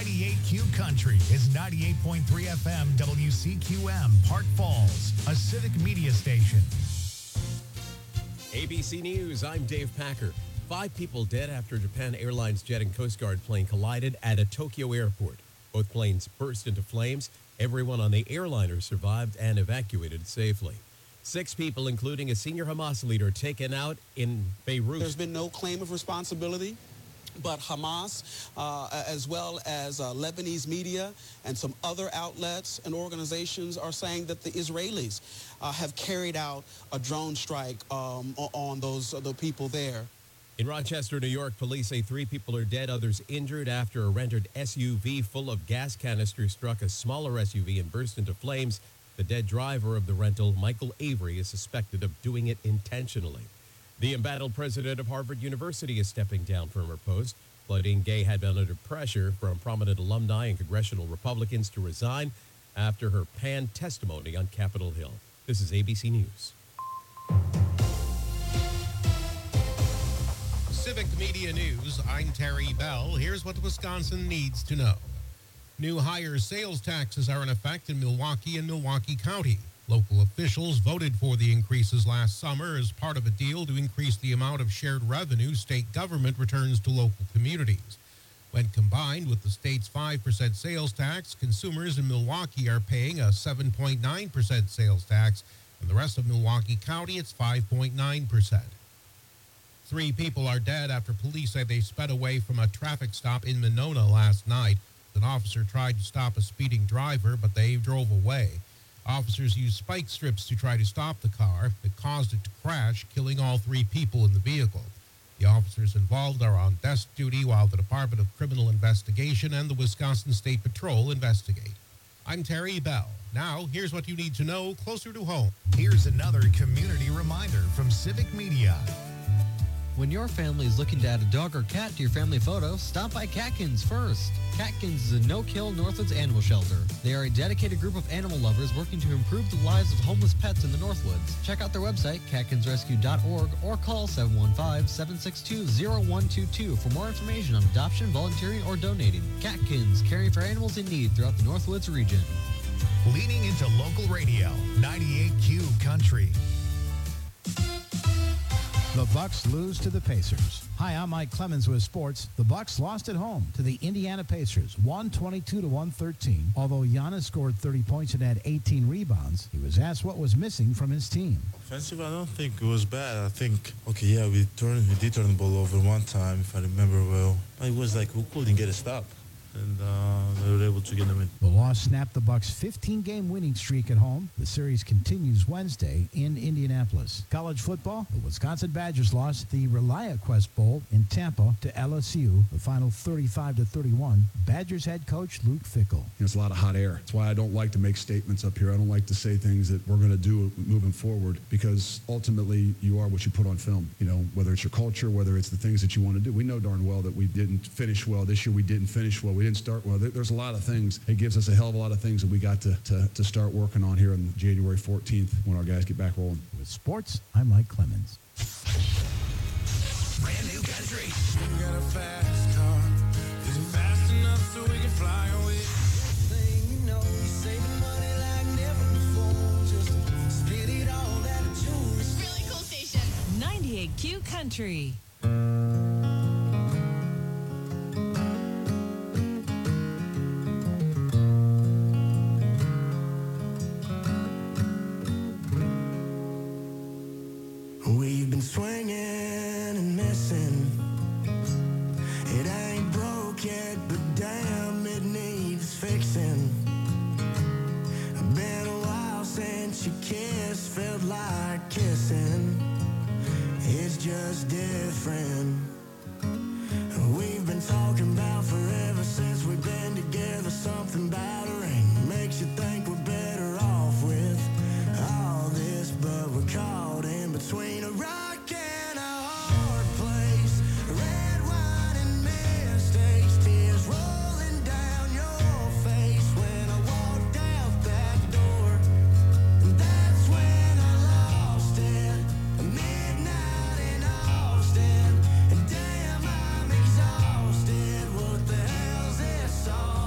98Q Country is 98.3 FM WCQM, Park Falls, a civic media station. ABC News, I'm Dave Packer. 5 people dead after Japan Airlines jet and Coast Guard plane collided at a Tokyo airport. Both planes burst into flames. Everyone on the airliner survived and evacuated safely. 6 people, including a senior Hamas leader, taken out in Beirut. There's been no claim of responsibility, but Hamas, as well as Lebanese media and some other outlets and organizations are saying that the Israelis have carried out a drone strike on the people there. In Rochester, New York, police say 3 people are dead, others injured after a rented SUV full of gas canisters struck a smaller SUV and burst into flames. The dead driver of the rental, Michael Avery, is suspected of doing it intentionally. The embattled president of Harvard University is stepping down from her post. Claudine Gay had been under pressure from prominent alumni and congressional Republicans to resign after her panned testimony on Capitol Hill. This is ABC News. Civic Media News, I'm Terry Bell. Here's what Wisconsin needs to know. New higher sales taxes are in effect in Milwaukee and Milwaukee County. Local officials voted for the increases last summer as part of a deal to increase the amount of shared revenue state government returns to local communities. When combined with the state's 5% sales tax, consumers in Milwaukee are paying a 7.9% sales tax, and the rest of Milwaukee County, it's 5.9%. 3 people are dead after police say they sped away from a traffic stop in Monona last night. An officer tried to stop a speeding driver, but they drove away. Officers used spike strips to try to stop the car. It caused it to crash, killing all 3 people in the vehicle. The officers involved are on desk duty while the Department of Criminal Investigation and the Wisconsin State Patrol investigate. I'm Terry Bell. Now, here's what you need to know closer to home. Here's another community reminder from Civic Media. When your family is looking to add a dog or cat to your family photo, stop by Catkins first. Catkins is a no-kill Northwoods animal shelter. They are a dedicated group of animal lovers working to improve the lives of homeless pets in the Northwoods. Check out their website, catkinsrescue.org, or call 715-762-0122 for more information on adoption, volunteering, or donating. Catkins, caring for animals in need throughout the Northwoods region. Leaning into local radio, 98Q Country. The Bucks lose to the Pacers. Hi, I'm Mike Clemens with sports. The Bucks lost at home to the Indiana Pacers, 122-113. Although Giannis scored 30 points and had 18 rebounds, he was asked what was missing from his team. Offensive, I don't think it was bad. I think, we did turn the ball over one time, if I remember well. It was like we couldn't get a stop. And they were able to get them in. The loss snapped the Bucks' 15-game winning streak at home. The series continues Wednesday in Indianapolis. College football, the Wisconsin Badgers lost the ReliaQuest Bowl in Tampa to LSU, the final 35-31. Badgers head coach Luke Fickell. There's a lot of hot air. That's why I don't like to make statements up here. I don't like to say things that we're going to do moving forward, because ultimately you are what you put on film. Whether it's your culture, whether it's the things that you want to do. We know darn well that we didn't finish well. This year we didn't finish well. We didn't start well. There's a lot of things. It gives us a hell of a lot of things that we got to start working on here on January 14th when our guys get back rolling. With sports, I'm Mike Clemens. Brand new country. You got a fast car. Is it fast enough so we can fly away? You're saving money like never before. Just spit it all that I choose. Really cool station. 98Q Country. We've been swinging and missing. It ain't broke yet, but damn, it needs fixing. Been a while since you kissed, felt like kissing. It's just different. We've been talking about forever since we've been together. Something about a ring makes you think we're better off with all this, but we're caught in between a rock and a hard place. Red wine and mistakes, tears rolling down your face when I walked out that door. And that's when I lost it. Midnight in Austin, and damn, I'm exhausted. What the hell's this all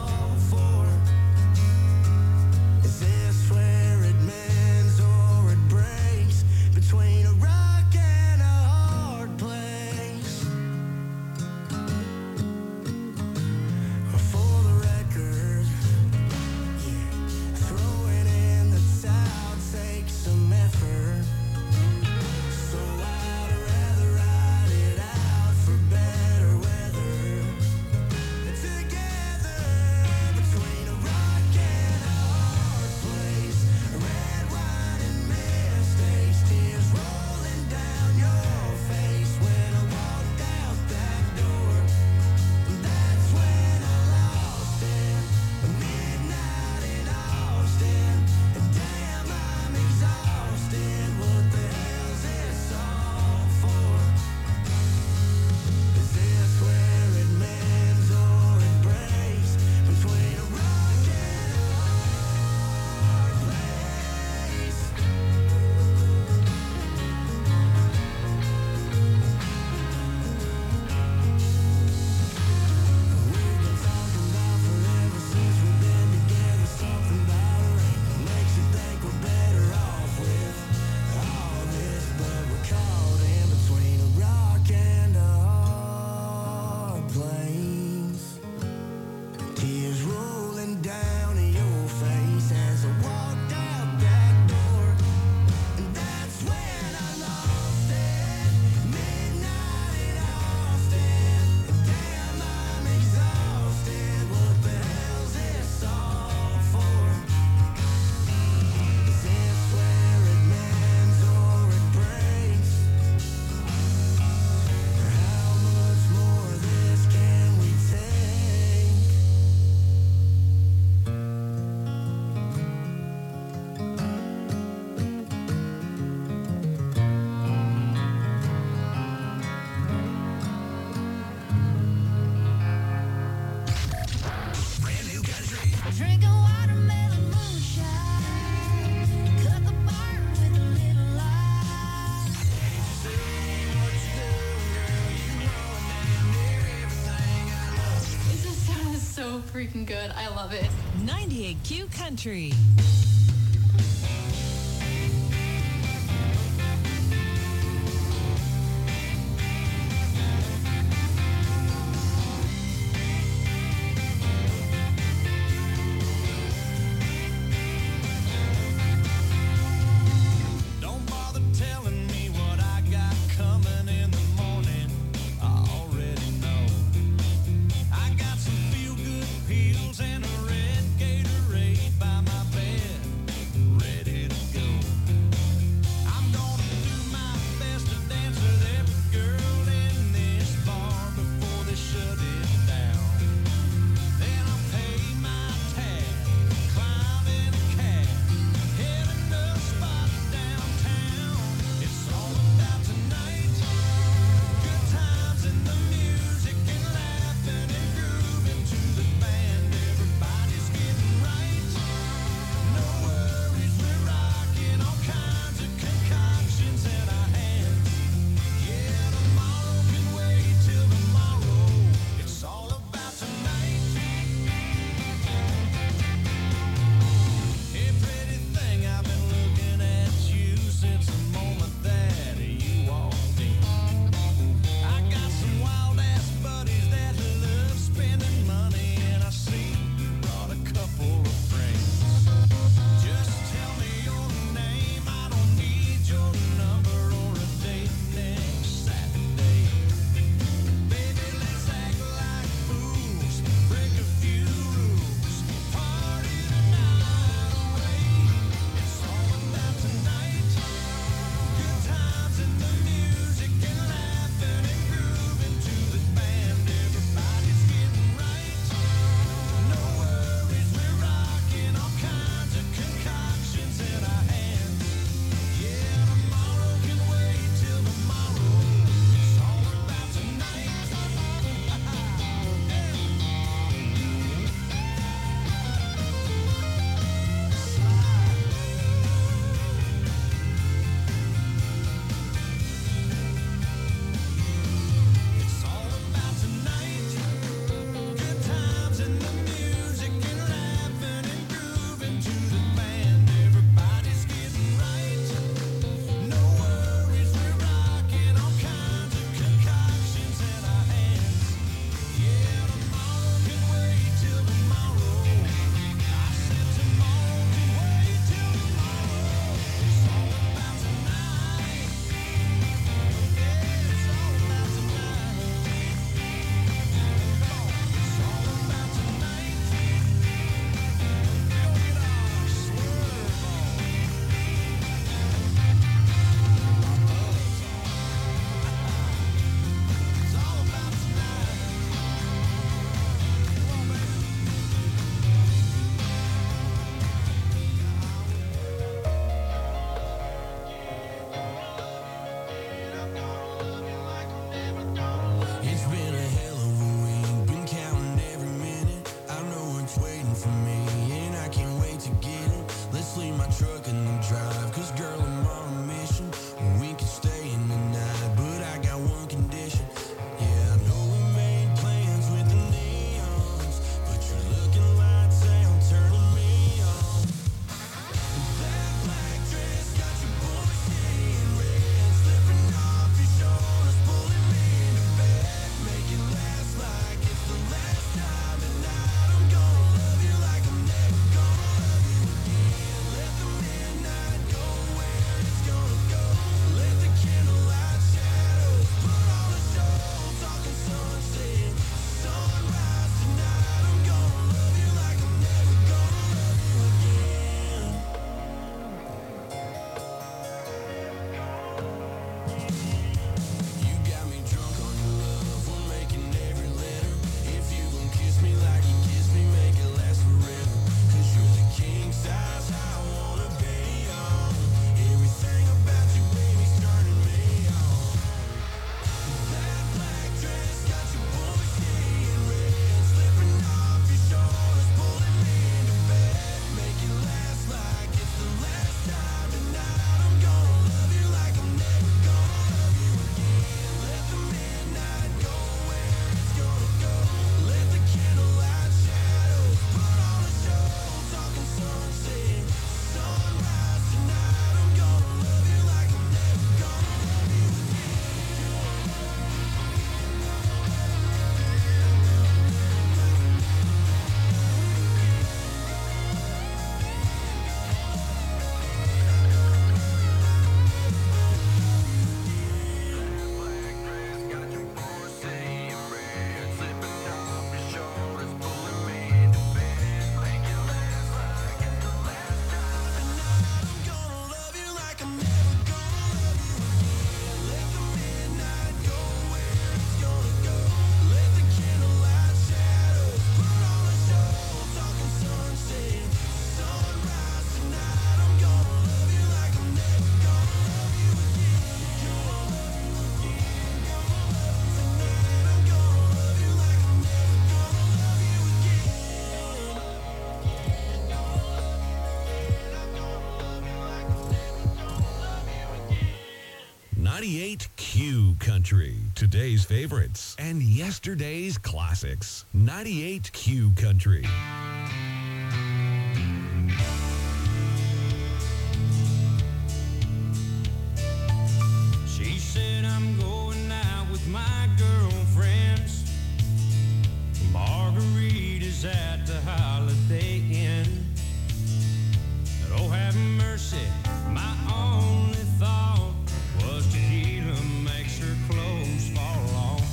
good. I love it. 98Q Country. Don't bother telling me what I got coming in the morning. I already know. I got some feel-good pills and a red Gatorade by my bed. 98Q Country, today's favorites and yesterday's classics. 98Q Country. She said I'm going out with my girlfriends. Margaritas at the Holiday Inn. Oh, have mercy, my only thought was tequila makes her clothes fall off.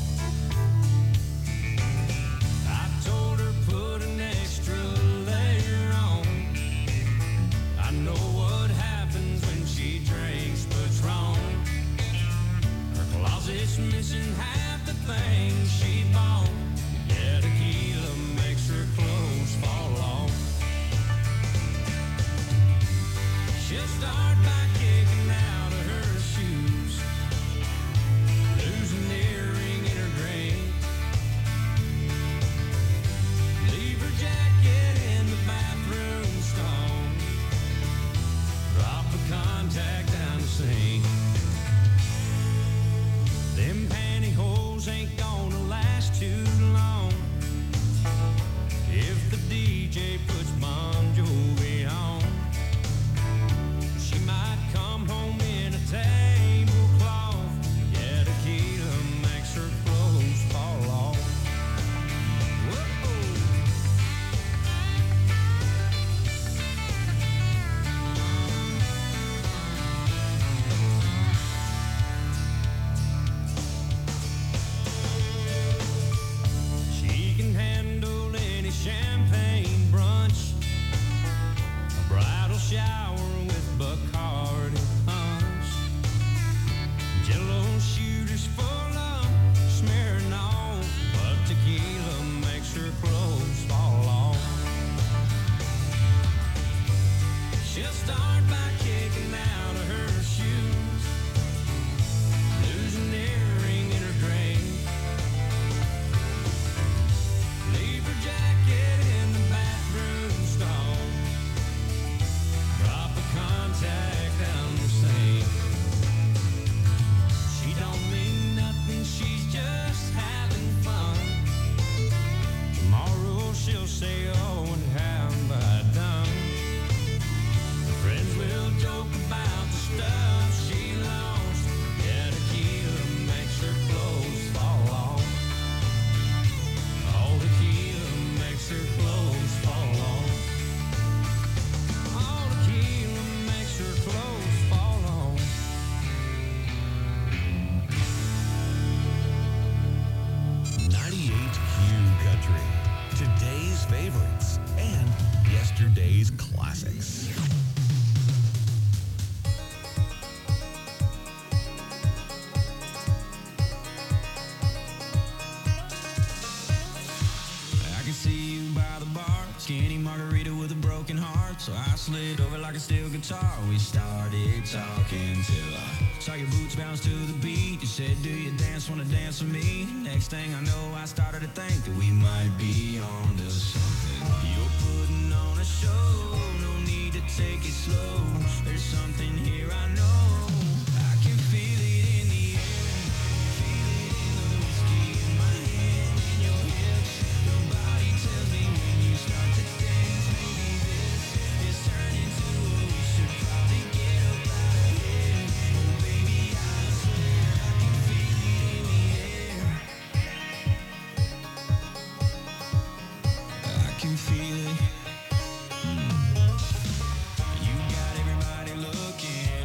I told her put an extra layer on. I know what happens when she drinks Patron. Her closet's missing half the things she bought. Yeah, tequila makes her clothes fall off. She'll start by kicking out of her shoes, losing an earring in her drink, leave her jacket in the bathroom stall, drop a contact down the sink. Them pantyhose ain't gonna last too long if the DJ puts Bon Jovi on. She might come home in a tablecloth. Yeah, tequila makes her clothes fall off. Whoa. She can handle any champagne brunch, a bridal shower with Bacardi punch, Jello shooters full of smearing off, but tequila makes her clothes fall off. She'll start by kicking out of her shoes, losing an earring in her drink, leave her jacket in the bathroom stall, drop a contact down the sink. She don't mean nothing, she's just having fun. Tomorrow she'll say, oh, what have I done? Her friends will joke about the stuff she lost. Yeah, tequila makes her clothes fall off. Oh, tequila makes her clothes fall off. Oh, tequila makes her clothes fall off. Country, today's favorites and yesterday's classics. I can see you by the bar, skinny margarita with a broken heart. So I slid over like a steel guitar. We started talking till I saw your boots bounce to the beat. You said, do you wanna dance with me? Next thing I know, I started to think that we might be on to something. You're putting on a show, no need to take it slow. There's something here I know. I can feel it in the air, feel it in the whiskey in my hand, in your hips. Your body tells me when you start to dance, maybe this is turning to what we should probably get up out of here. Oh baby, I swear I can feel it in the air. I can feel it. You got everybody looking.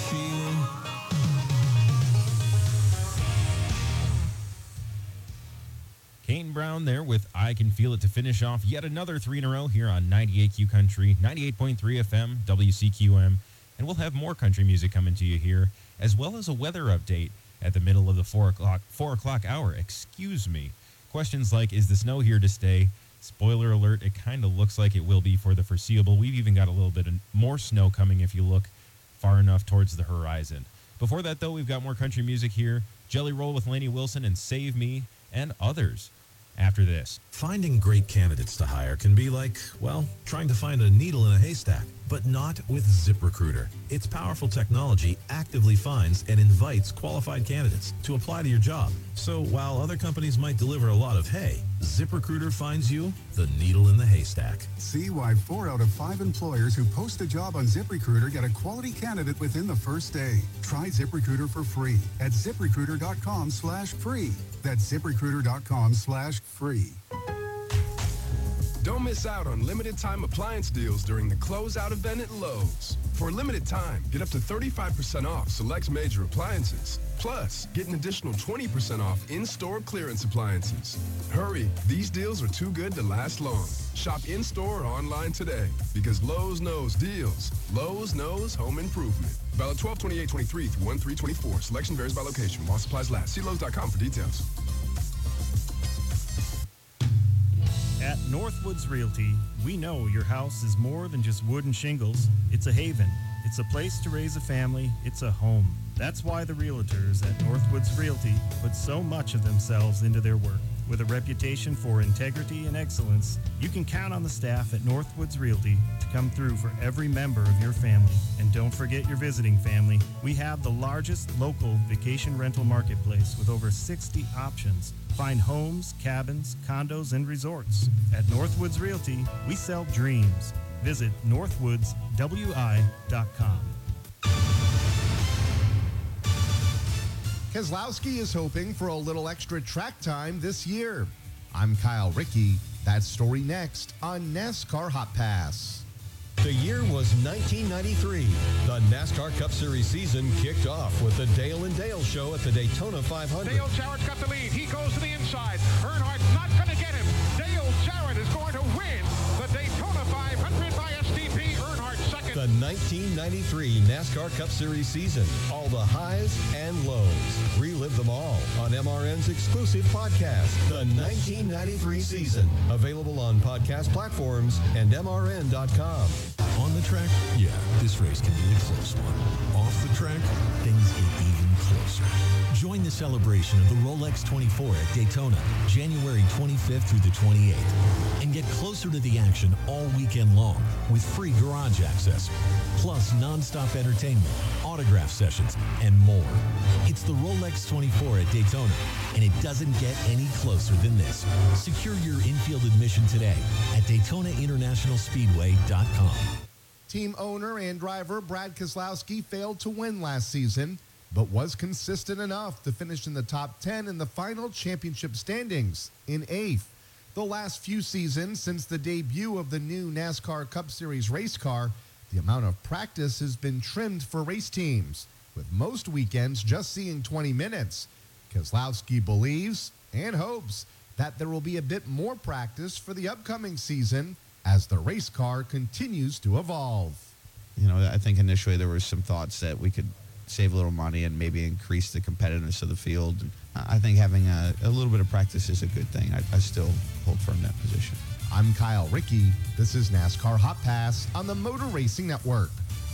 feel. Kane Brown there with I Can Feel It to finish off yet another 3 in a row here on 98Q Country, 98.3 FM, WCQM. And we'll have more country music coming to you here, as well as a weather update at the middle of the 4 o'clock hour. Excuse me. Questions like, is the snow here to stay? Spoiler alert, it kind of looks like it will be for the foreseeable. We've even got a little bit of more snow coming if you look far enough towards the horizon. Before that, though, we've got more country music here. Jelly Roll with Lainey Wilson and Save Me and others after this. Finding great candidates to hire can be like, well, trying to find a needle in a haystack, but not with ZipRecruiter. Its powerful technology actively finds and invites qualified candidates to apply to your job. So while other companies might deliver a lot of hay, ZipRecruiter finds you the needle in the haystack. See why 4 out of 5 employers who post a job on ZipRecruiter get a quality candidate within the first day. Try ZipRecruiter for free at ZipRecruiter.com/free. That's ZipRecruiter.com/free. Don't miss out on limited time appliance deals during the closeout event at Lowe's. For a limited time, get up to 35% off select major appliances. Plus, get an additional 20% off in-store clearance appliances. Hurry, these deals are too good to last long. Shop in-store or online today because Lowe's knows deals. Lowe's knows home improvement. Valid 12/28/23 through 1/3/24. Selection varies by location. While supplies last. See Lowe's.com for details. At Northwoods Realty, we know your house is more than just wood and shingles. It's a haven. It's a place to raise a family. It's a home. That's why the realtors at Northwoods Realty put so much of themselves into their work. With a reputation for integrity and excellence, you can count on the staff at Northwoods Realty to come through for every member of your family. And don't forget your visiting family. We have the largest local vacation rental marketplace with over 60 options. Find homes, cabins, condos, and resorts. At Northwoods Realty, we sell dreams. Visit northwoodswi.com. Keselowski is hoping for a little extra track time this year. I'm Kyle Rickey. That story next on NASCAR Hot Pass. The year was 1993. The NASCAR Cup Series season kicked off with the Dale and Dale Show at the Daytona 500. Dale Jarrett's got the lead. He goes to the inside. Earnhardt's not going to get him. Dale Jarrett is going to win the Daytona 500 by STP. Earnhardt second. The 1993 NASCAR Cup Series season. All the highs and lows. Relive them all on MRN's exclusive podcast, The 1993 Season. Available on podcast platforms and MRN.com. On the track, yeah, this race can be a close one. Off the track, things get even closer. Join the celebration of the Rolex 24 at Daytona, January 25th through the 28th. And get closer to the action all weekend long with free garage access, plus nonstop entertainment, autograph sessions, and more. It's the Rolex 24 at Daytona, and it doesn't get any closer than this. Secure your infield admission today at DaytonaInternationalSpeedway.com. Team owner and driver Brad Keselowski failed to win last season, but was consistent enough to finish in the top 10 in the final championship standings in 8th. The last few seasons since the debut of the new NASCAR Cup Series race car, the amount of practice has been trimmed for race teams, with most weekends just seeing 20 minutes. Keselowski believes and hopes that there will be a bit more practice for the upcoming season as the race car continues to evolve. You know, I think initially there were some thoughts that we could save a little money and maybe increase the competitiveness of the field. I think having a little bit of practice is a good thing. I still hold firm that position. I'm Kyle Rickey. This is NASCAR Hot Pass on the Motor Racing Network.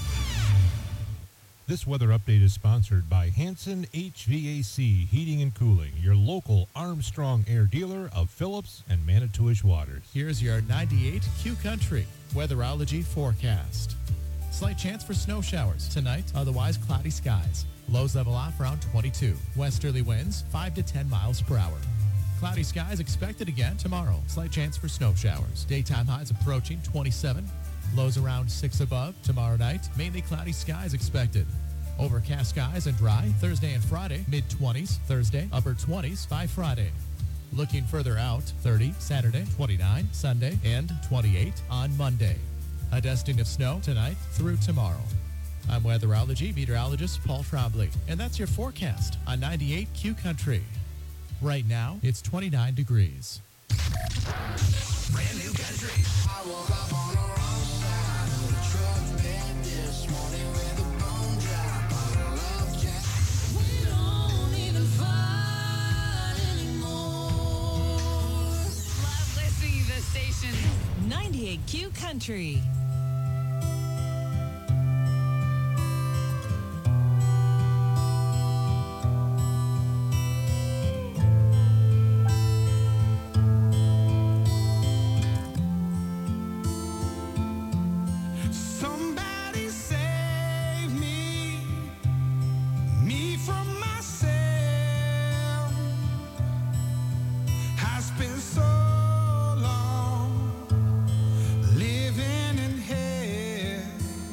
This weather update is sponsored by Hanson HVAC Heating and Cooling, your local Armstrong Air dealer of Phillips and Manitowish Waters. Here's your 98Q Country weatherology forecast. Slight chance for snow showers tonight, otherwise cloudy skies. Lows level off around 22. Westerly winds 5 to 10 miles per hour. Cloudy skies expected again tomorrow. Slight chance for snow showers. Daytime highs approaching 27. Lows around 6 above. Tomorrow night, mainly cloudy skies expected. Overcast skies and dry Thursday and Friday, mid-20s Thursday, upper 20s by Friday. Looking further out, 30 Saturday, 29 Sunday, and 28 on Monday. A dusting of snow tonight through tomorrow. I'm weatherology meteorologist Paul Trombley, and that's your forecast on 98Q Country. Right now, it's 29 degrees. Brand new country. I woke up on the wrong side of the truck bed this morning with a bone drop on a love jack. We don't even fight anymore. Love listening to the station. 98Q Country. Somebody save me from myself. I spent so long living in hell.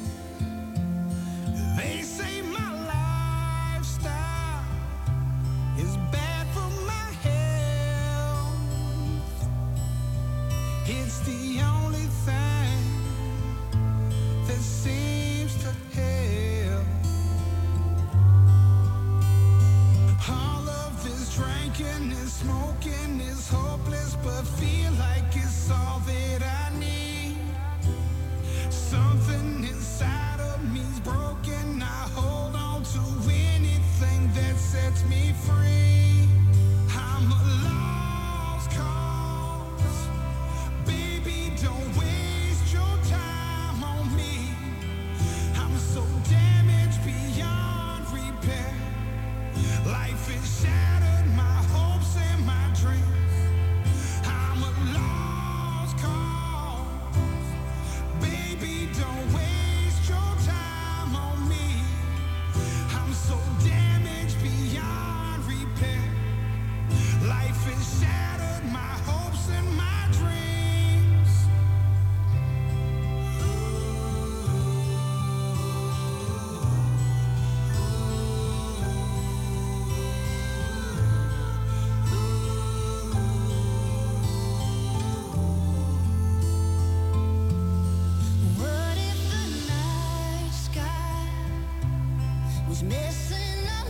They say my lifestyle is bad for my health. It's the only thing that seems to help. All of this drinking and smoking is hopeless, but feel like it's all that I need. Something inside of me's broken. I hold on to anything that sets me free. I'm a lost cause. Baby, don't waste your time on me. I'm so damaged beyond repair. Life has shattered my hopes and my dreams. I'm a lost cause. Baby, don't waste your time on me. I'm so damaged beyond repair. Life has shattered my hopes and my dreams. What if the night sky was missing a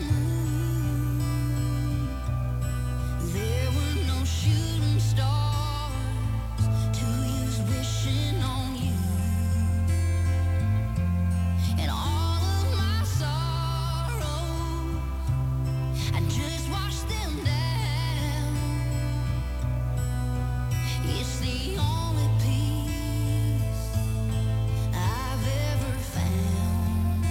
moon? There were no shooting stars to use wishing on you. And all of my sorrows, I just watched them down. It's the only peace I've ever found.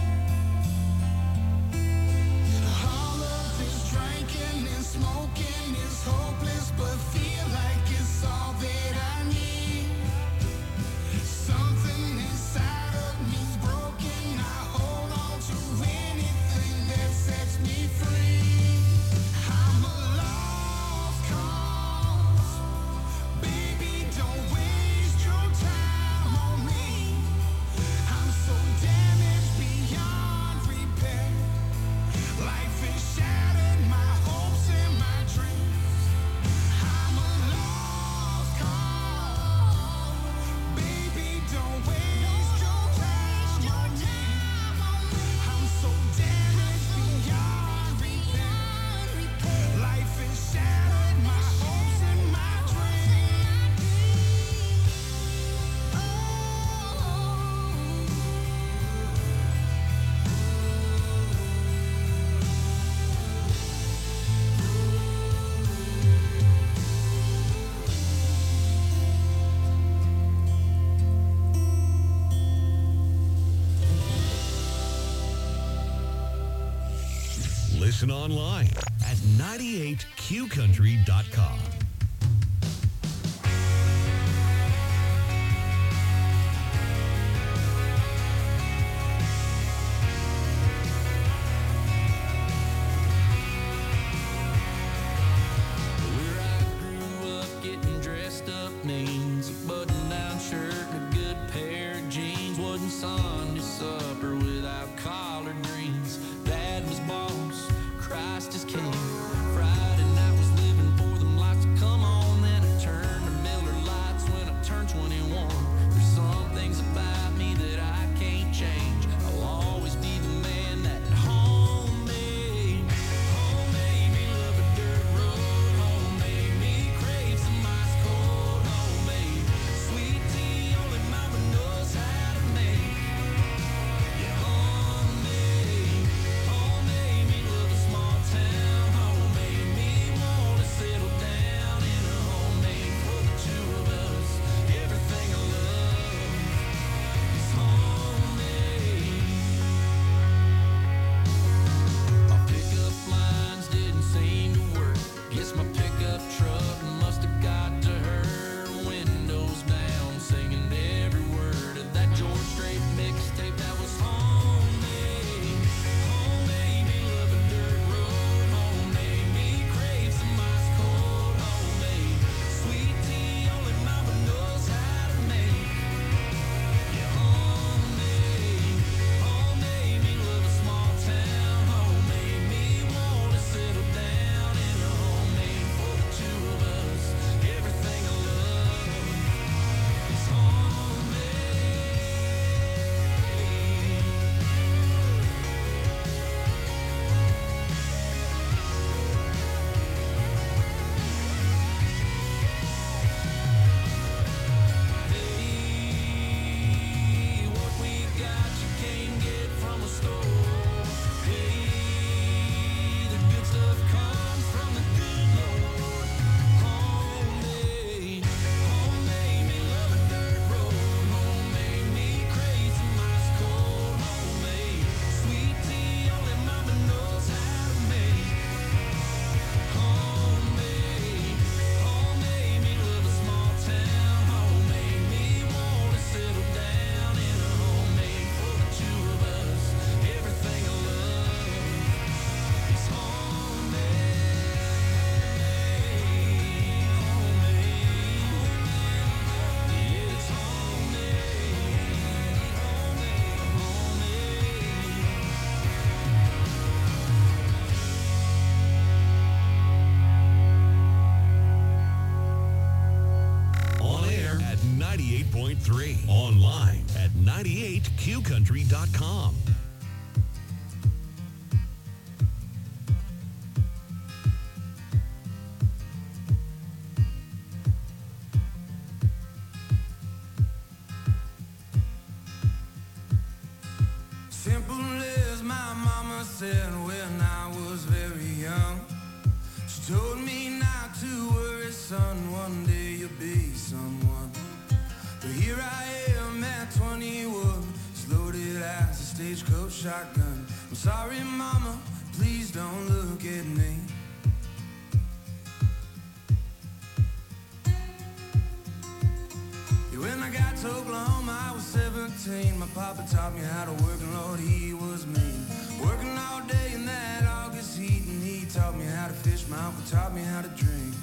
All of this drinking and smoking is hopeless, but feel like it's all that I need. Something inside of me's broken. I hold on to anything that sets me free. I'm a lost cause. Baby, don't waste your time on me. I'm so damaged beyond repair. Life has shattered my hopes and my dreams. I'm a lost cause. Baby, don't waste your time on me. I'm so damaged beyond repair. Life has shattered my hopes and my dreams. Listen online at 98qcountry.com. Where I grew up, getting dressed up means a button-down shirt and a good pair of jeans. Wasn't Sunday supper without collard greens. Dad was boss, Christ is king. Friday night was living for them lights to come on. Then I turned to Miller Lights when I turned 21. There's some things about me that I can't change. I long 98.3. Online at 98qcountry.com. Simple as my mama said when I was very young. She told me not to worry, son, one day you'll be someone. But here I am at 21, as loaded as a stagecoach shotgun. I'm sorry, mama, please don't look at me. When I got to Oklahoma, I was 17. My papa taught me how to work, and Lord, he was mean. Working all day in that August heat, and he taught me how to fish. My uncle taught me how to drink.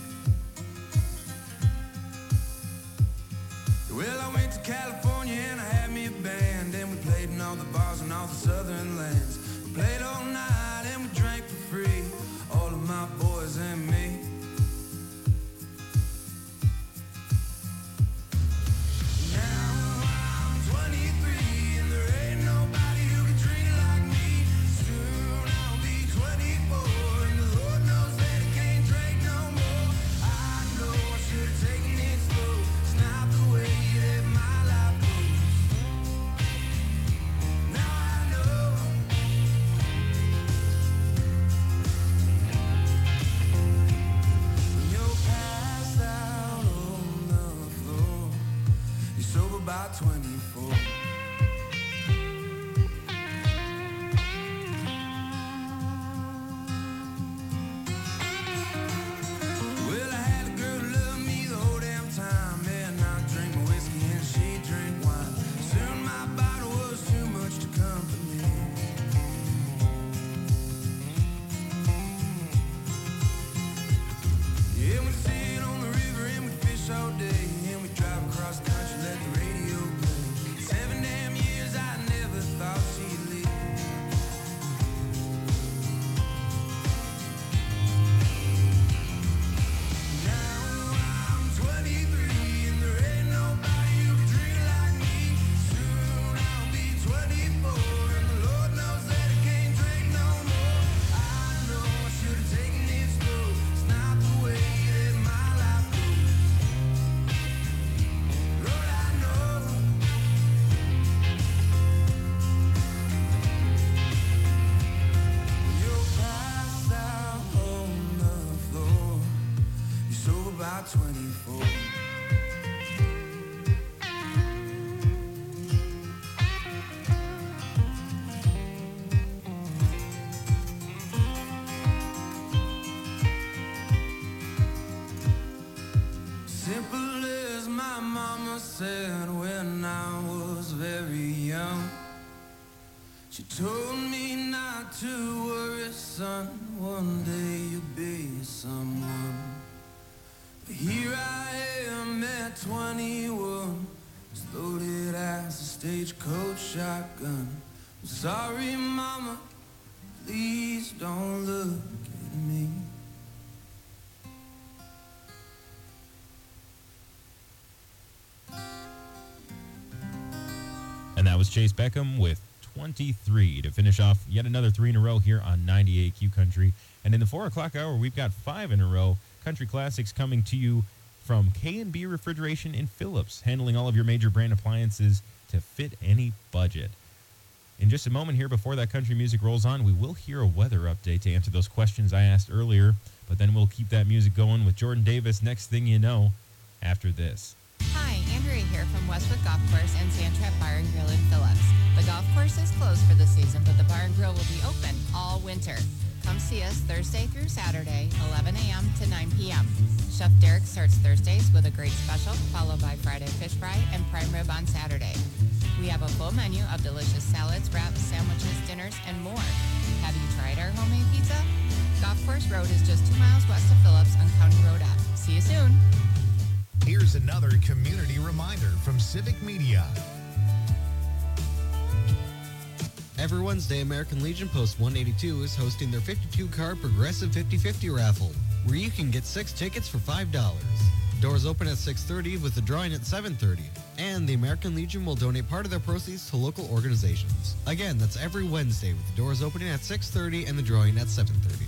Well, I went to California and I had me a band, and we played in all the bars and all the southern lands. We played all night and we drank for free, all of my boys and me. About 24. Well, I had a girl who loved me the whole damn time, and I drank my whiskey and she drank wine. Soon my bottle was too much to comfort me. Yeah, we'd sit on the river and we'd fish all day, and we'd drive across the country, let the radio play. 7 damn years, I never thought she'd leave. Now I'm 23 and there ain't nobody who can drink like me. Soon I'll be 24 and the Lord knows that I can't drink no more. I know I should have taken it slow. It's not the way that my life goes. Lord, I know. You're passed out on the floor. You're sober by 24. Simple as my mama said when I was very young. She told me not to worry, son, one day you'll be someone. But here I am at 21, as loaded as a stagecoach shotgun. I'm sorry, mama, please don't look at me. And that was Chase Beckham with 23 to finish off yet another 3 in a row here on 98Q Country. And in the 4 o'clock hour, we've got 5 in a row country classics coming to you from K&B Refrigeration in Phillips, handling all of your major brand appliances to fit any budget. In just a moment here, before that country music rolls on, we will hear a weather update to answer those questions I asked earlier, but then we'll keep that music going with Jordan Davis, next thing you know, after this. Hi, Andrea here from Westwood Golf Course and Sand Trap Bar and Grill in Phillips. The golf course is closed for the season, but the bar and grill will be open all winter. Come see us Thursday through Saturday, 11 a.m. to 9 p.m. Chef Derek starts Thursdays with a great special, followed by Friday fish fry and prime rib on Saturday. We have a full menu of delicious salads, wraps, sandwiches, dinners, and more. Have you tried our homemade pizza? Golf Course Road is just 2 miles west of Phillips on County Road F. See you soon. Here's another community reminder from Civic Media. Every Wednesday, American Legion Post 182 is hosting their 52-card Progressive 50/50 raffle, where you can get 6 tickets for $5. Doors open at 6:30 with the drawing at 7:30. And the American Legion will donate part of their proceeds to local organizations. Again, that's every Wednesday, with the doors opening at 6:30 and the drawing at 7:30.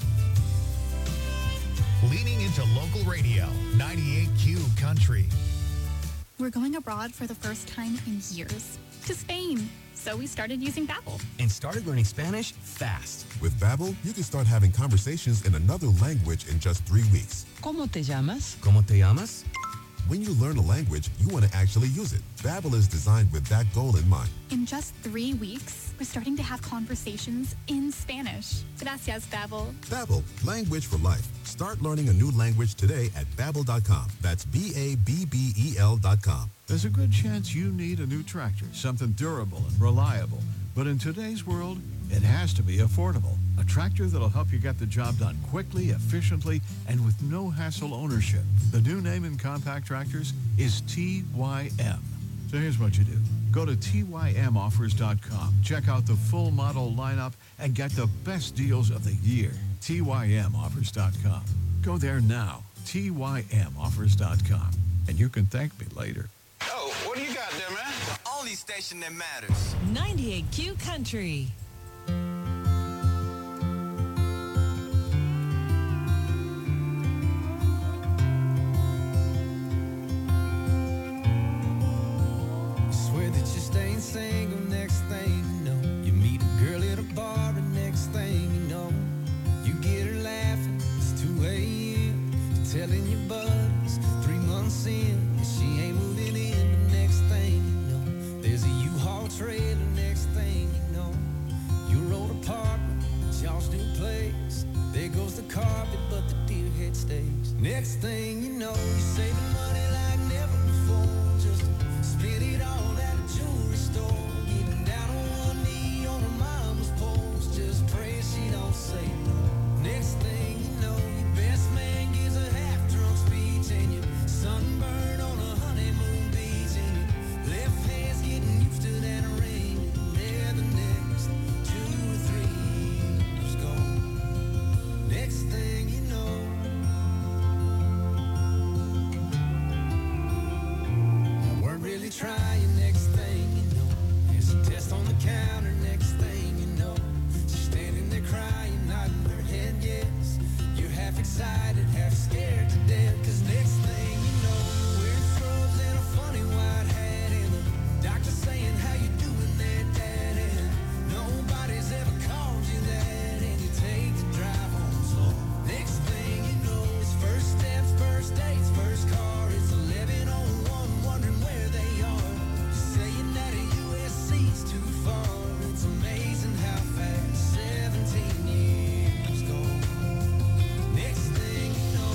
Leaning into local radio, 98Q Country. We're going abroad for the first time in years, to Spain. So we started using Babbel. And started learning Spanish fast. With Babbel, you can start having conversations in another language in just 3 weeks. ¿Cómo te llamas? ¿Cómo te llamas? When you learn a language, you want to actually use it. Babbel is designed with that goal in mind. In just 3 weeks, we're starting to have conversations in Spanish. Gracias, Babbel. Babbel, language for life. Start learning a new language today at Babbel.com. That's BABBEL.com. There's a good chance you need a new tractor, something durable and reliable. But in today's world, it has to be affordable. A tractor that'll help you get the job done quickly, efficiently, and with no hassle ownership. The new name in compact tractors is TYM. So here's what you do. Go to TYMoffers.com, check out the full model lineup, and get the best deals of the year. TYMoffers.com. Go there now. TYMoffers.com. And you can thank me later. Oh, what do you got there, man? The only station that matters. 98Q Country. Swear that you staying single, next thing you know. You meet a girl at a bar, and next thing you know, you get her laughing. It's 2 a.m. telling your buddies 3 months in, and she ain't moving in. The next thing you know, there's a U-Haul trailer. Next thing you know, your old apartment, it's y'all's new place. There goes the carpet, but the deer head stays. Next thing you know, you're saving money like never before. Just spend it all at a jewelry store. Getting down on one knee on her mama's porch. Just pray she don't say no. Next thing you know, your best man gives a half-drunk speech, and you're sunburned on a honeymoon beach, and your left hand's getting used to that ring. And there the next 2 or 3 years gone. Next thing you know, I weren't really trying. Next thing you know, there's a test on the counter. Next thing you know, she's standing there crying, nodding her head yes. You're half excited, half scared to death. Cause next thing you know, you're wearing scrubs and a funny white hat, and the doctor saying, how you doing there, Dad? And nobody's ever called you that, and you take the drive home slow. Next thing you know, it's first steps, first dates, first car. It's 11:01, wondering where they are. You're saying that a USC's too far. It's amazing how fast 17 years go. Next thing you know,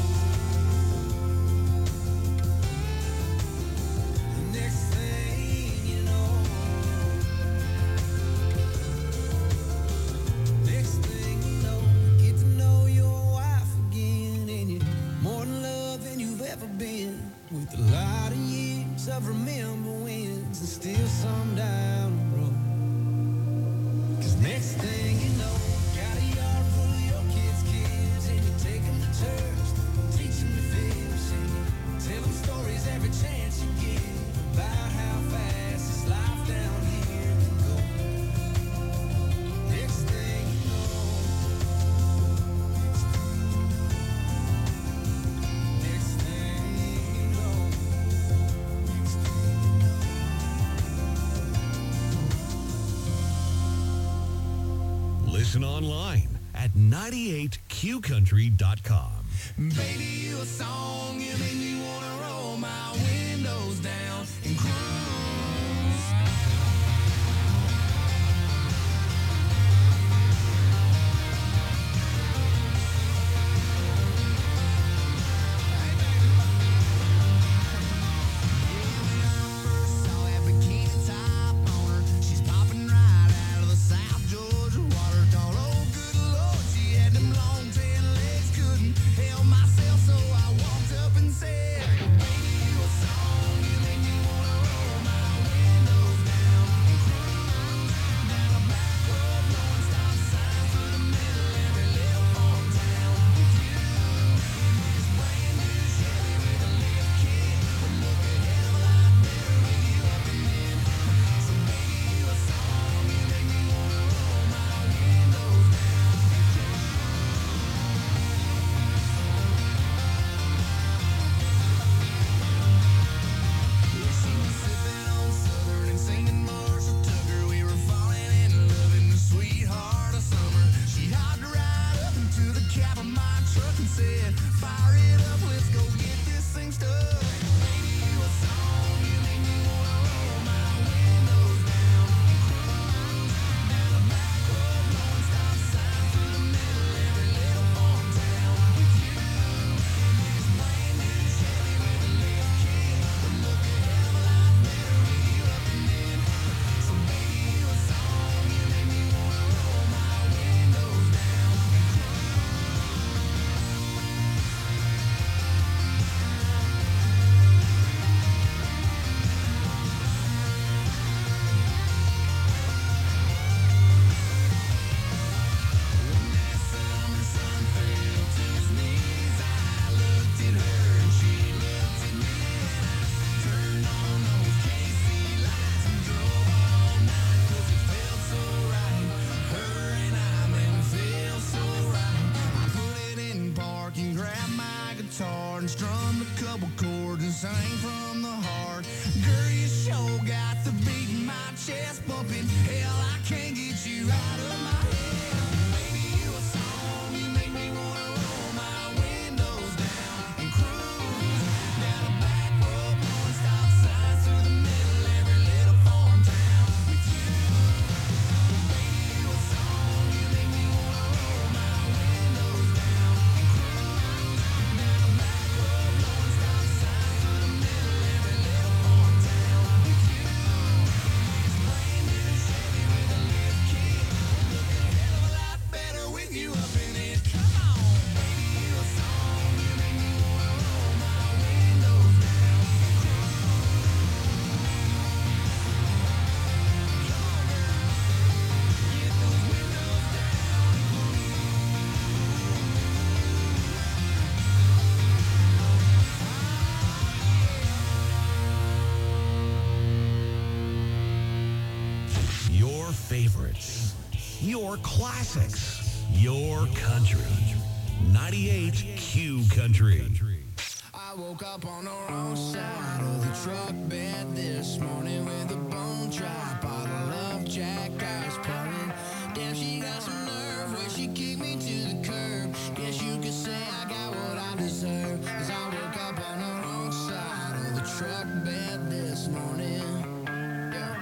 next thing you know, next thing you know, get to know your wife again, and you're more in love than you've ever been. With a lot of years of remember wins, and still some down the road. Cause next thing you know, got a yard full of your kids' kids, and you take them to church, teach them to fish, and you tell them stories every chance you get about how fast this life down here can go. Next thing you know, next thing you know, Listen online at 98qcountry.com. baby, you a song, you make me wanna roll my windows down and cruise. Saw that bikini top on her. She's popping right out of the South Georgia water. Thought, oh good Lord, she had them long tan legs. Couldn't help myself, so I walked up and said, baby, you a song. chest bumping. Hell, I can't get you out of my head. Baby, you a song, you make me wanna roll my windows down and cruise down a back road, blowing stop signs through the middle every little farm town with you. Baby, you a song, you make me wanna roll my windows down and cruise down a back road, blowing stop signs through the middle every little farm town with you. It's brand new Chevy with a lift kit, look a hell of a lot better with you up in it. Come on, baby, you a song, you make me wanna roll my windows down and cruise. Come on, girl, get those windows down and Your favorites, your classics, your country. 98 Q Country. I woke up on the wrong side of the truck bed this morning with a bone dry bottle of Jack Ice pouring. Damn, she got some nerve where she kicked me to the curb. Guess you could say I got what I deserve, 'cause I woke up on the wrong side of the truck bed this morning. Yeah.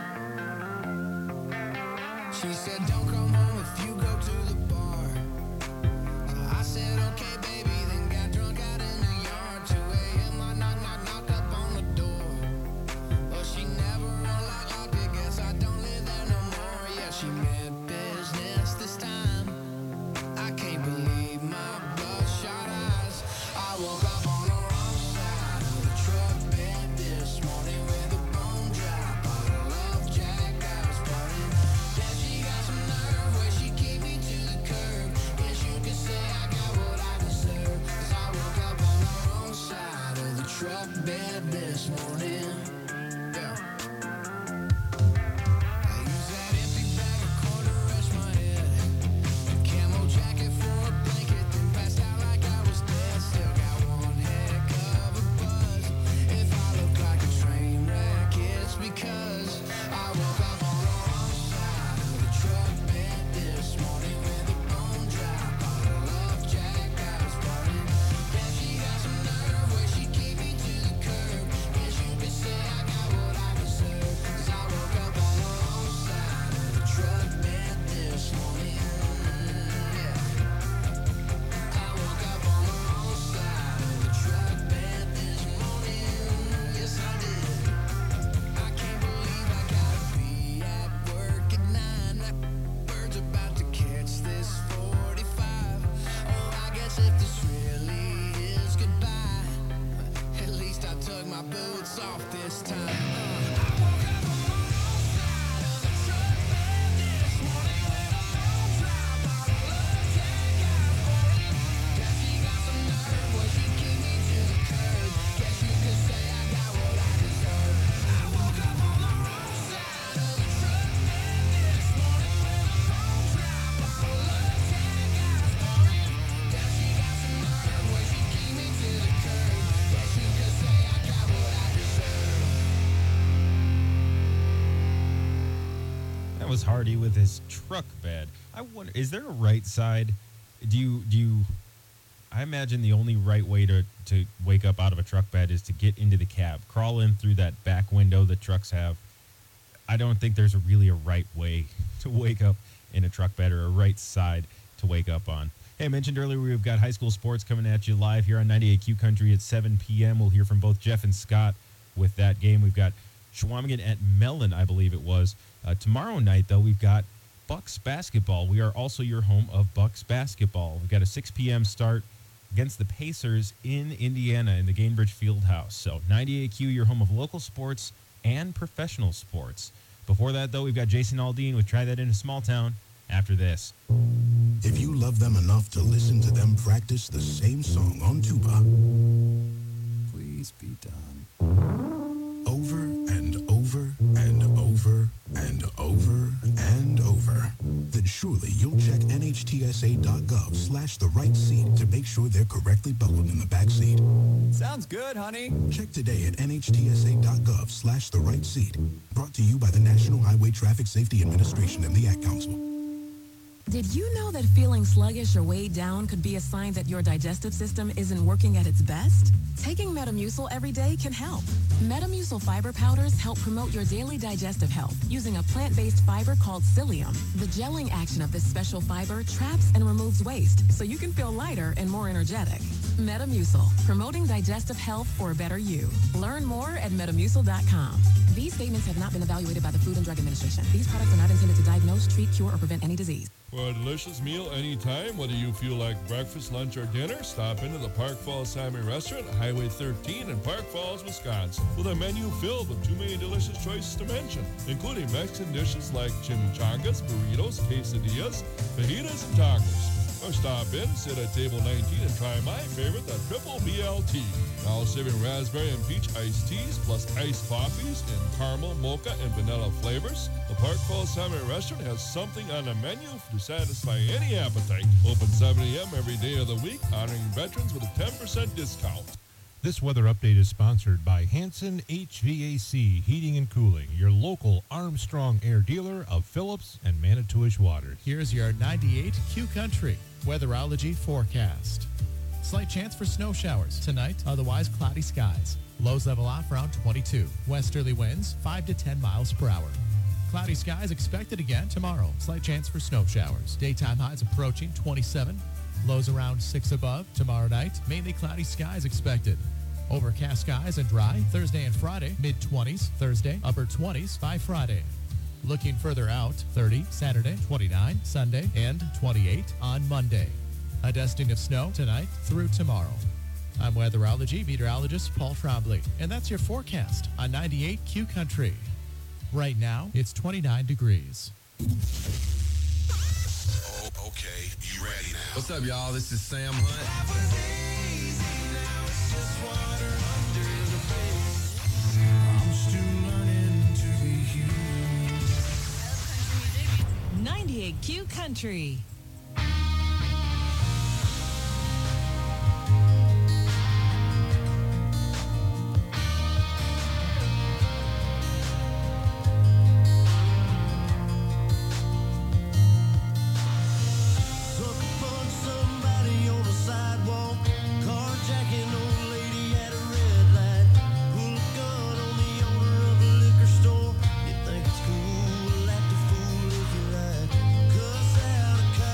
She said, don't come home if you go to the bar. So I said, okay, baby, then got drunk out in the yard. 2 a.m. I knock up on the door. Well, she never unlocked it, guess I don't live there no more. Yeah, she meant business this time. I can't believe my bloodshot eyes. I woke up on the wrong side of the truck bed this morning with a bone dry bottle of Jack Ice pouring. Damn, she got some nerve where she kicked me to the curb. Guess you could say I got what I deserve, 'cause I woke up on the wrong side of the truck bed this morning. Yeah. I use that empty bag of corn to rest my head. A camo jacket for a blanket, then passed out like I was dead. Still got one heck of a buzz. If I look like a train wreck, it's because I woke up on the wrong side of the truck bed this morning with a bone dry bottle of Jack Ice pouring. Damn, she got some nerve where she kicked me to the curb. Guess you could say I got what I deserve, 'cause I woke up on the wrong side of the truck bed this morning. Yeah. I woke up on the wrong side of the truck bed this morning. Yes, I did. I can't believe I gotta be at work at 9. That bird's about to catch this 45. Oh, I guess if this really is goodbye, at least I took my boots off this time. I woke up on the wrong side of the truck bed this morning with a bone dry bottle of Jack Ice pouring. Guess she got some nerve where she kicked me to the curb. Guess you could say I got what I deserve. I woke up on the wrong side of the truck bed this morning with a bone dry bottle of Jack Ice pouring. Guess she got some nerve where she kicked me to the curb. Guess you could say I got what I deserve. That was Hardy with his truck bed. I wonder, is there a right side? Do you I imagine the only right way to wake up out of a truck bed is to get into the cab, crawl in through that back window that trucks have. I don't think there's really a right way to wake up in a truck bed or a right side to wake up on. Hey, I mentioned earlier we've got high school sports coming at you live here on 98 Q Country at 7 p.m. We'll hear from both Jeff and Scott with that game. We've got Shawamigan at Mellon, I believe it was. Tomorrow night, though, we've got Bucks basketball. We are also your home of Bucks basketball. We've got a 6 p.m. start against the Pacers in Indiana in the Gainbridge Fieldhouse. So 98Q, your home of local sports and professional sports. Before that, though, we've got Jason Aldean with Try That in a Small Town after this. If you love them enough to listen to them practice the same song on tuba, Please be done. over and over and over and over and over, the Surely you'll check nhtsa.gov/the-right-seat to make sure they're correctly buckled in the back seat. Sounds good, honey. Check today at nhtsa.gov/the-right-seat. Brought to you by the National Highway Traffic Safety Administration and the Ad Council. Did you know that feeling sluggish or weighed down could be a sign that your digestive system isn't working at its best? Taking Metamucil every day can help. Metamucil fiber powders help promote your daily digestive health using a plant-based fiber called psyllium. The gelling action of this special fiber traps and removes waste so you can feel lighter and more energetic. Metamucil, promoting digestive health for a better you. Learn more at Metamucil.com. These statements have not been evaluated by the Food and Drug Administration. These products are not intended to diagnose, treat, cure, or prevent any disease. For a delicious meal anytime, whether you feel like breakfast, lunch, or dinner, stop into the Park Falls Sami Restaurant, Highway 13 in Park Falls, Wisconsin, with a menu filled with too many delicious choices to mention, including Mexican dishes like chimichangas, burritos, quesadillas, fajitas, and tacos. Or stop in, sit at table 19, and try my favorite, the Triple BLT. Now serving raspberry and peach iced teas, plus iced coffees in caramel, mocha, and vanilla flavors. The Park Falls Sami Restaurant has something on the menu to satisfy any appetite. Open 7 a.m. every day of the week, honoring veterans with a 10% discount. This weather update is sponsored by Hanson HVAC Heating and Cooling, your local Armstrong Air dealer of Phillips and Manitowish Waters. Here's your 98 Q Country weatherology forecast. Slight chance for snow showers tonight, otherwise cloudy skies. Lows level off around 22. Westerly winds 5 to 10 miles per hour. Cloudy skies expected again tomorrow. Slight chance for snow showers. Daytime highs approaching 27. Lows around 6 above. Tomorrow night, mainly cloudy skies expected. Overcast skies and dry Thursday and Friday, mid-20s Thursday, upper 20s by Friday. Looking further out, 30 Saturday, 29 Sunday, and 28 on Monday. A dusting of snow tonight through tomorrow. I'm weatherology meteorologist Paul Trombley, and that's your forecast on 98 Q Country. Right now, it's 29 degrees. Oh, okay. You ready now? What's up, y'all? This is Sam Hunt. 98 Q Country. Cut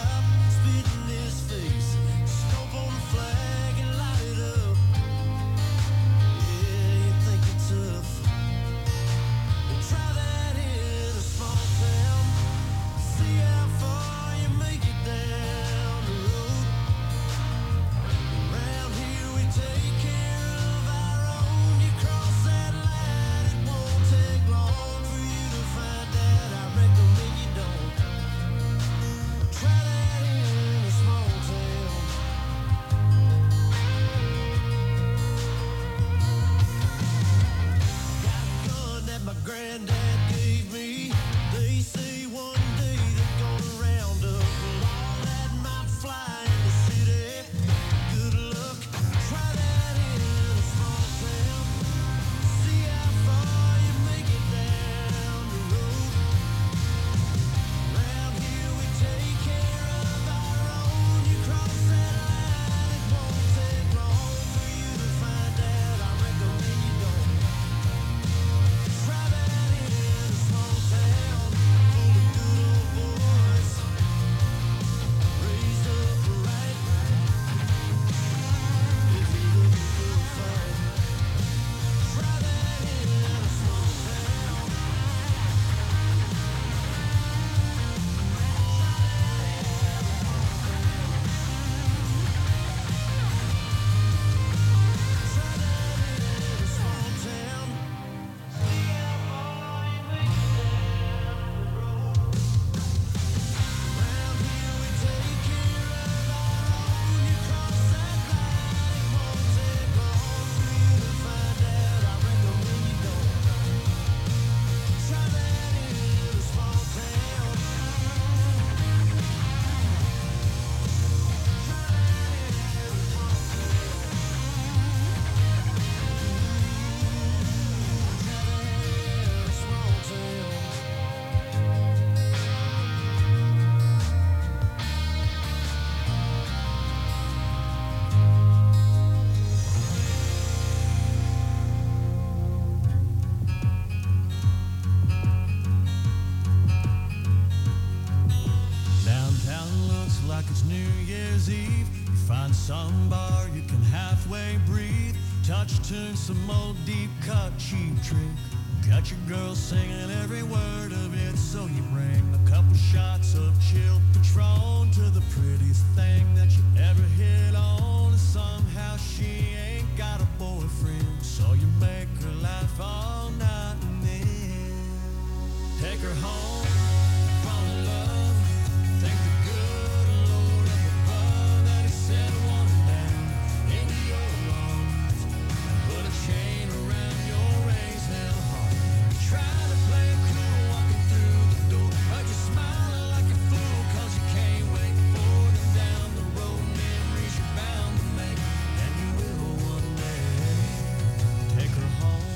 like it's New Year's Eve. You find some bar you can halfway breathe. Touch tune, some old deep cut cheap trick. Got your girl singing every word of it, so you bring a couple shots of chilled Patron to the prettiest thing that you ever hit on. And somehow she ain't got a boyfriend, so you make her laugh all night and then take her home, fall in love, thank the good Lord up above that he sent one down into your arms, put a chain around your raised hell heart. Try to play it cool walking through the door, but you're smiling like a fool cause you can't wait for them down the road. Memories you're bound to make, and you will one day. Take her home.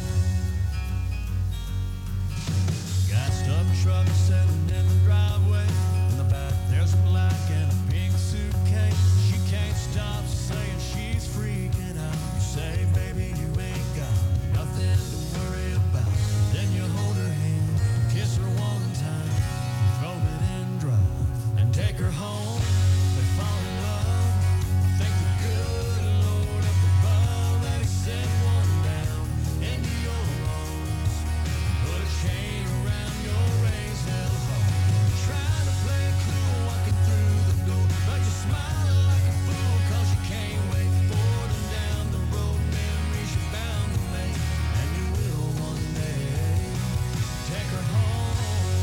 Gassed up truck sitting in the driveway. In the back there's a black and a pink suitcase. She can't stop saying she's freaking out. You say, baby, you ain't got nothing to worry about. Then you hold her hand, kiss her one time, throw it in drive, and take her home. They fall in love, thank the good Lord up above that he sent one down into your arms, put a chain around your raised hell heart. Trying to play it cool walking through the door, but you're smiling like a fool cause you can't wait for them down the road. Memories you're bound to make, and you will one day. Take her home.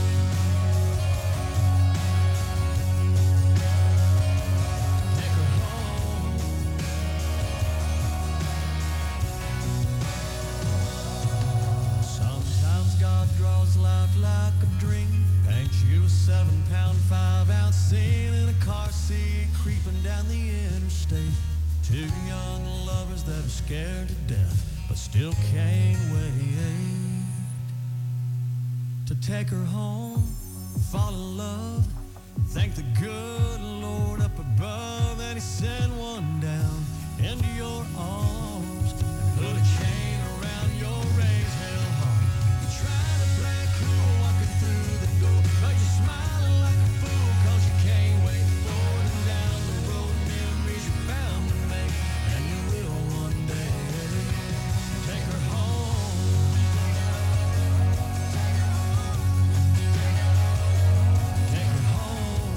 Take her home. Sometimes God draws life like a dream, paints you a 7-pound, 5-ounce scene in a car seat, creeping down the interstate. Two young lovers that are scared to death, but still can't wait to take her home, fall in love, thank the good Lord up above that he sent one down into your arms, put a chain around your raised hell heart. You try to play it cool walking through the door, but you're smiling like a fool cause you can't wait for them down the road. Memories you're bound to make, and you will one day. Take her home. Take her home.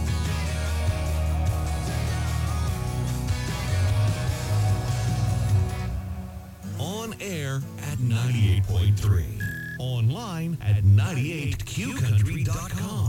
On air at 98.3. Online at 98qcountry.com.